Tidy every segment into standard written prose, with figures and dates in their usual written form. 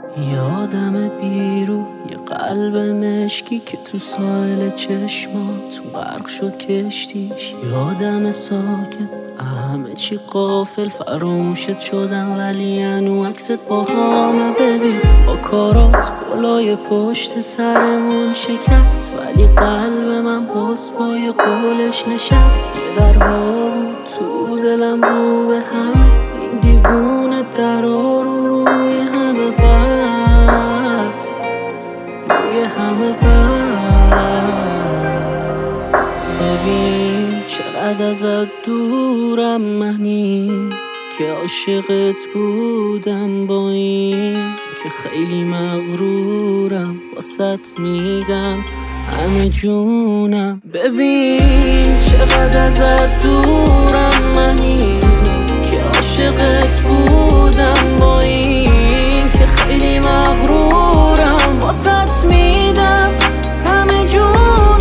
یادم بیرو یه قلب مشکی که تو ساحل چشمات غرق شد کشتیش. یادم ساکت همه چی قافل فراموشت شدم، ولی هنو عکست با همه ببین. با کارات بالای پشت سرمون شکست، ولی قلب من باز پای قولش نشست. یه درها بود تو دلم رو به همه، این دیوونه درها رو روی همه بست، روی همه بست. ببین چقدر ازت دورم منی که عاشقت بودم، با این که خیلی مغرورم واسط میدم همه جونم. ببین چقدر ازت دورم منی که عاشقت بودم، با این که خیلی مغرورم واسط میدم همه جونم.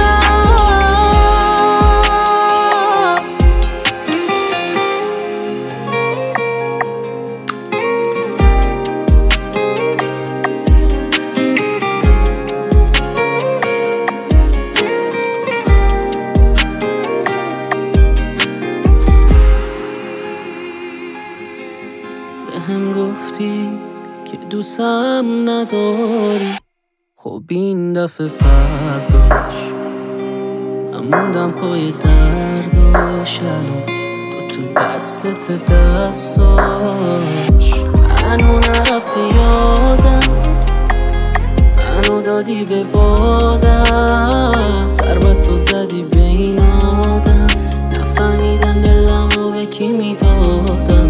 هم گفتی که دوستم نداری، خب این دفعه فرداش من موندم پای درداش. الان تو دستت دستاش، هنو نرفته یادم، منو دادی به بادم. ضربت تو زدی به این آدم، نفهمیدم دلم رو به کی میدادم.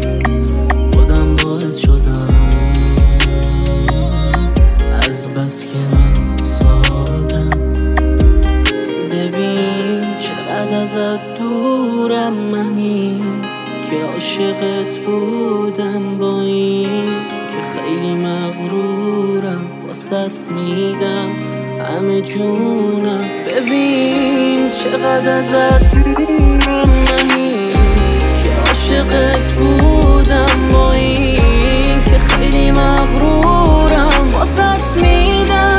شدم از بس که من سادم. ببین چقدر ازت دورم منی که عاشقت بودم، با این که خیلی مغرورم واسط میدم همه جونم. ببین چقدر ازت دورم منی که عاشقت بودم، با این که خیلی مغرورم واسط میدم